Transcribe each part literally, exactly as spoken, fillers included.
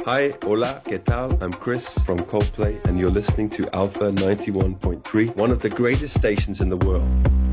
Hi, hola, ¿qué tal? I'm Chris from Coldplay, and you're listening to Alpha ninety-one point three, one of the greatest stations in the world.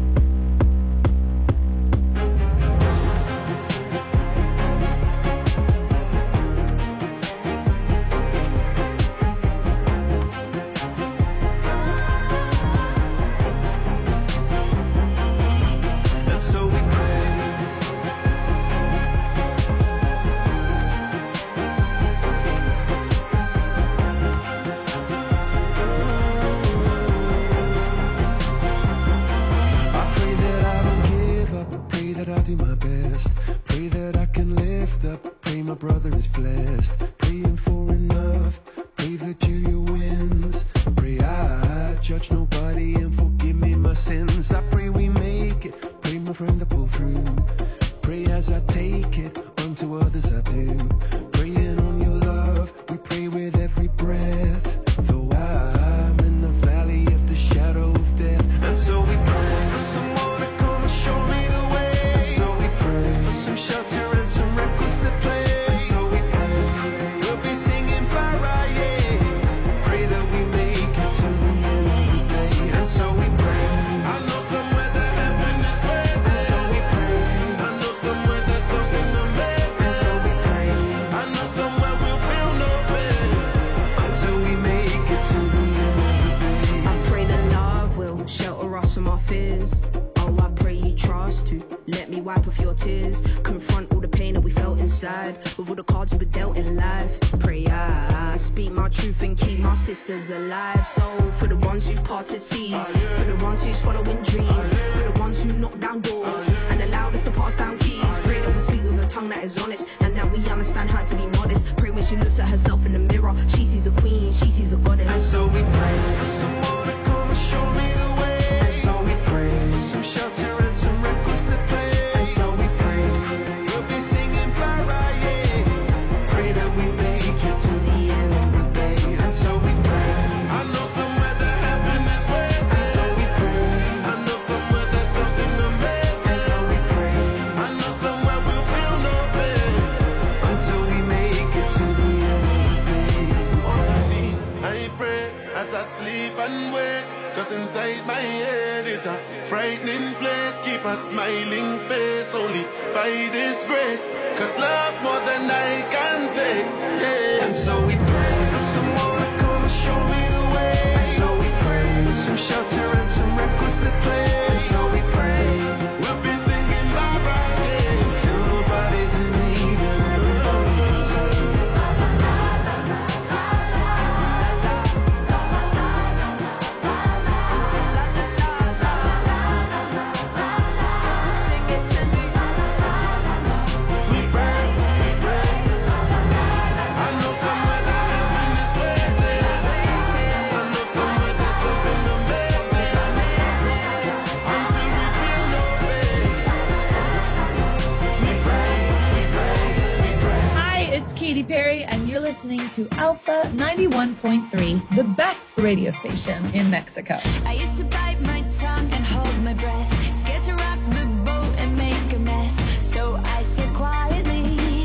To Alpha ninety-one point three, the best radio station in Mexico. I used to bite my tongue and hold my breath.